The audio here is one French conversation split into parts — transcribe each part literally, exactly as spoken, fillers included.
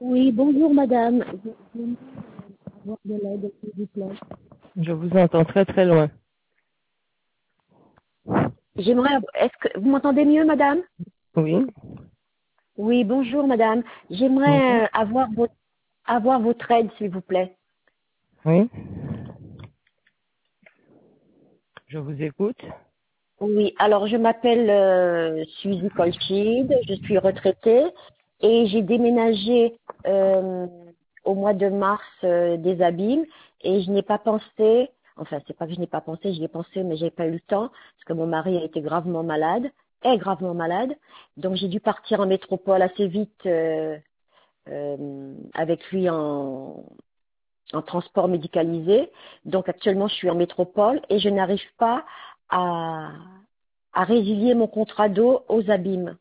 Oui, bonjour madame. Je j'aimerais avoir de l'aide, s'il vous plaît. Je vous entends très très loin. J'aimerais, est-ce que vous m'entendez mieux madame? Oui. Oui, bonjour madame. Bonjour. J'aimerais euh, avoir votre, avoir votre aide, s'il vous plaît. Oui. Je vous écoute. Oui, alors je m'appelle euh, Suzy Colchide, je suis retraitée et j'ai déménagé euh, au mois de mars euh, des Abîmes et je n'ai pas pensé, enfin c'est pas que je n'ai pas pensé, j'y ai pensé mais j'ai pas eu le temps parce que mon mari a été gravement malade, est gravement malade, donc j'ai dû partir en métropole assez vite euh, euh, avec lui en, en transport médicalisé. Donc actuellement je suis en métropole et je n'arrive pas à à résilier mon contrat d'eau aux Abîmes.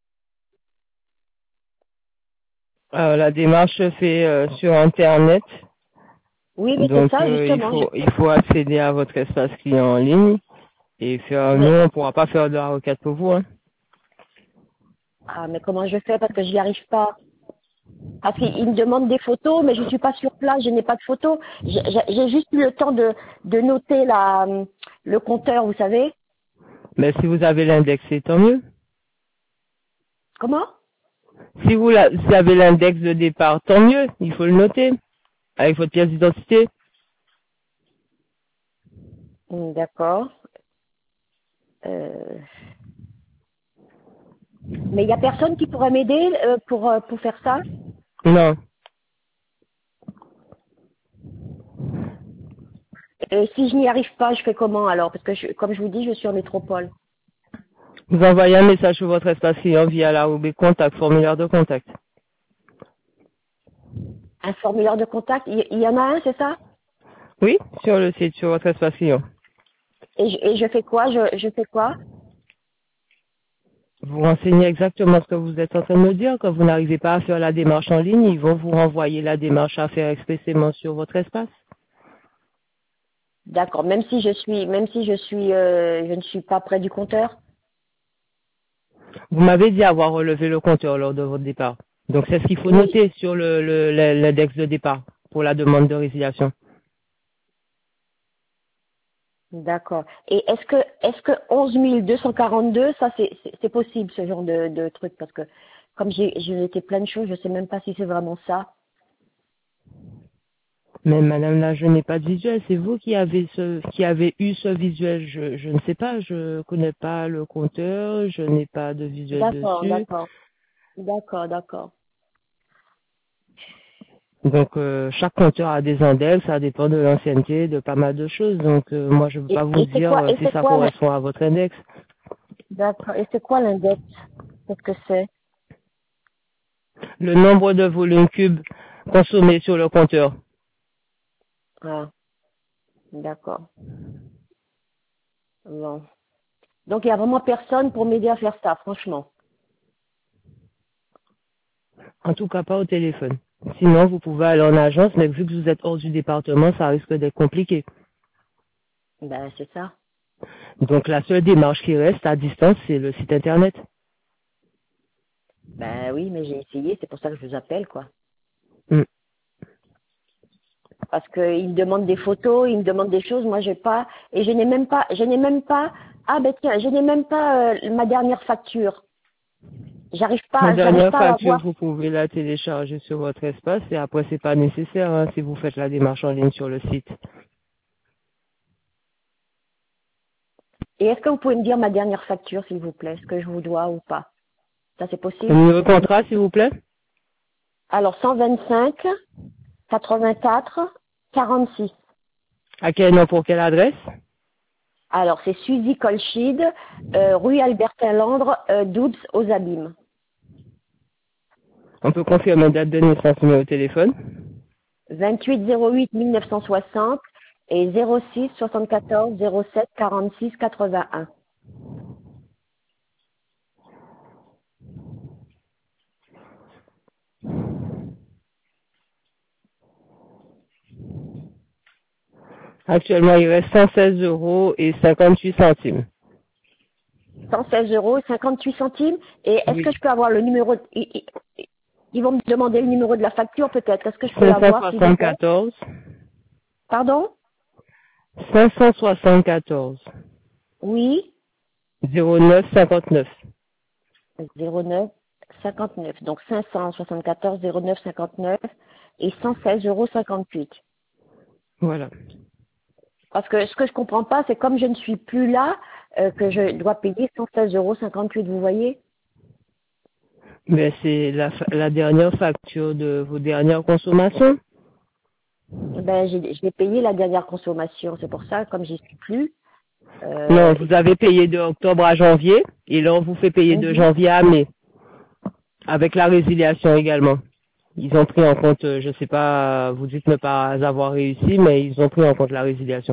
Euh, la démarche se fait euh, sur Internet. Oui, mais c'est Donc ça, euh, il justement. je- faut il faut accéder à votre espace client en ligne et faire nous Mais, on pourra pas faire de la requête pour vous. Hein. ah, mais comment je fais parce que j'y arrive pas. Parce qu'il me demande des photos, mais je suis pas sur place, je n'ai pas de photos. J'ai j'ai- j'ai juste eu le temps de, de noter la, le compteur, vous savez. Mais si vous avez l'index, c'est tant mieux. Comment? Si vous, la- vous avez l'index de départ, tant mieux. Il faut le noter avec votre pièce d'identité. Hmm, d'accord. Euh, Mais il y a personne qui pourrait m'aider euh, pour, euh, pour faire ça. Non. Et si je n'y arrive pas, je fais comment alors? Parce que je- comme je vous dis, je suis en métropole. Vous envoyez un message sur votre espace client via la rubrique contact, formulaire de contact. Un formulaire de contact, il il y en a un, c'est ça? Oui, sur le site, sur votre espace client. Et je, et je fais quoi? Je, je fais quoi? Vous renseignez exactement ce que vous êtes en train de me dire. Quand vous n'arrivez pas à faire la démarche en ligne, ils vont vous renvoyer la démarche à faire expressément sur votre espace. D'accord. Même si je suis, même si je suis, euh, je ne suis pas près du compteur. Vous m'avez dit avoir relevé le compteur lors de votre départ. Donc c'est ce qu'il faut Oui. noter sur le, le- le- l'index de départ pour la demande de résiliation. D'accord. Et est-ce que, est-ce que onze mille deux cent quarante-deux, ça c'est, c'est c'est possible ce genre de, de truc parce que comme j'ai, j'ai noté plein de choses, je sais même pas si c'est vraiment ça. Mais madame là, je n'ai pas de visuel. C'est vous qui avez ce, qui avez eu ce visuel. Je, je ne sais pas. Je connais pas le compteur. Je n'ai pas de visuel D'accord, dessus. d'accord, d'accord, d'accord. Donc euh, chaque compteur a des index, ça dépend de l'ancienneté, de pas mal de choses. Donc euh, moi je ne peux Et, pas vous et c'est dire quoi, euh, et si c'est ça quoi, l'in- correspond à votre index. d'accord. Et c'est quoi l'index? Qu'est-ce que c'est? Le nombre de volumes cubes consommés sur le compteur. Ah, d'accord. Bon. Donc il y a vraiment personne pour m'aider à faire ça, franchement. En tout cas pas au téléphone. Sinon vous pouvez aller en agence, mais vu que vous êtes hors du département, ça risque d'être compliqué. Ben c'est ça. Donc la seule démarche qui reste à distance, c'est le site internet. Ben oui, mais j'ai essayé, c'est pour ça que je vous appelle, quoi. Hmm. Parce qu'il me demande des photos, il me demande des choses, moi j'ai pas, et je n'ai même pas, je n'ai même pas, ah ben tiens, je n'ai même pas euh, ma dernière facture. J'arrive La pas, j'arrive dernière pas à la facture, voir. vous pouvez la télécharger sur votre espace et après c'est pas nécessaire hein, si vous faites la démarche en ligne sur le site. Et est-ce que vous pouvez me dire ma dernière facture, s'il vous plaît, ce que je vous dois ou pas? Ça c'est Le possible? numéro de contrat s'il vous plaît. Alors cent vingt-cinq, quatre-vingt-quatre, quarante-six. À quel nom pour quelle adresse? Alors c'est Suzy Colchide, euh, rue Albertin-Landre, euh, Doubs aux Abîmes. On peut confirmer date de naissance, numéro de téléphone. vingt-huit zéro huit mille neuf cent soixante et zéro six soixante-quatorze zéro sept quarante-six quatre-vingt-un. Actuellement, il reste cent seize euros et cinquante-huit centimes. cent seize euros cinquante-huit centimes. Et est-ce que Oui. je peux avoir le numéro de... Ils vont me demander le numéro de la facture peut-être. Est-ce que je peux l'avoir s'il vous plaît? Pardon? cinq cent soixante-quatorze. Oui. zéro neuf cinquante-neuf. zéro neuf cinquante-neuf. Donc cinq cent soixante-quatorze zéro neuf cinquante-neuf et cent seize euros cinquante-huit. Voilà. Parce que ce que je comprends pas, c'est comme je ne suis plus là, euh, que je dois payer cent seize euros cinquante-huit, vous voyez? Mais c'est la, fa- la dernière facture de vos dernières consommations. Ben, j'ai, je l'ai payé la dernière consommation. C'est pour ça, comme j'y suis plus. Non, Euh, vous avez payé de octobre à janvier et là on vous fait payer de mhm. janvier à mai avec la résiliation également. Ils ont pris en compte, euh, je sais pas, vous dites ne pas avoir réussi, mais ils ont pris en compte la résiliation.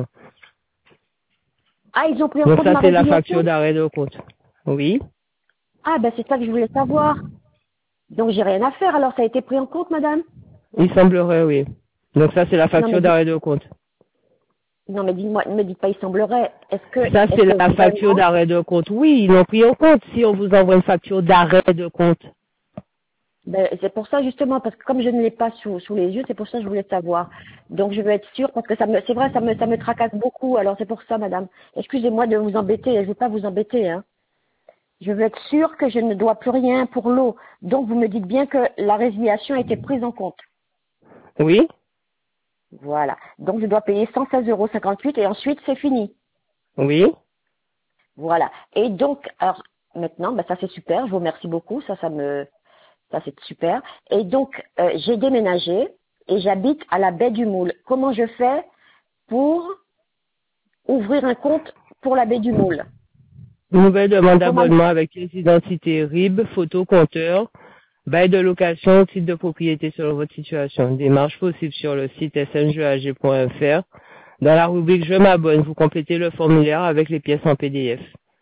Ah, ils ont pris en Donc compte ça ma c'est la facture résiliation? d'arrêt de compte. Oui, Ah, ben c'est ça que je voulais savoir. Donc j'ai rien à faire. Alors ça a été pris en compte, madame? il semblerait oui. Donc ça c'est la Non mais facture di- d'arrêt de compte. non mais dis-moi, ne me dites pas il semblerait. Est-ce que Ça est-ce c'est que la facture vraiment? d'arrêt de compte. Oui, ils l'ont pris en compte si on vous envoie une facture d'arrêt de compte. Ben, c'est pour ça justement, parce que comme je ne l'ai pas sous, sous les yeux, c'est pour ça que je voulais savoir. Donc je veux être sûre, parce que ça me, c'est vrai, ça me, ça me tracasse beaucoup. Alors c'est pour ça, madame. Excusez-moi de vous embêter, je ne veux pas vous embêter. Hein. Je veux être sûre que je ne dois plus rien pour l'eau. Donc vous me dites bien que la résiliation a été prise en compte. Oui, Voilà. Donc je dois payer cent seize euros cinquante-huit et ensuite c'est fini. oui. Voilà. Et donc, alors maintenant, ben, ça c'est super. Je vous remercie beaucoup. Ça, ça me, ça c'est super. Et donc euh, j'ai déménagé et j'habite à la baie du Moule. Comment je fais pour ouvrir un compte pour la baie du Moule? Nouvelle demande Comment... d'abonnement avec pièce d'identité R I B, photo compteur, bail de location, titre de propriété selon votre situation. Démarche possible sur le site s n g a g point f r. Dans la rubrique Je m'abonne, vous complétez le formulaire avec les pièces en P D F.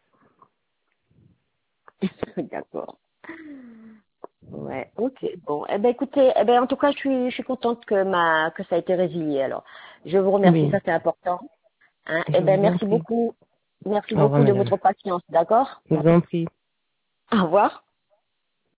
D'accord. Ouais, ok. Bon, eh ben écoutez, eh ben en tout cas, je suis, je suis contente que ma que ça a été résilié. Alors, je vous remercie, Oui, ça c'est important. Hein. Eh je ben vous en merci prie. beaucoup, merci Au revoir, beaucoup de madame. votre patience, d'accord? Je vous en prie. Au revoir.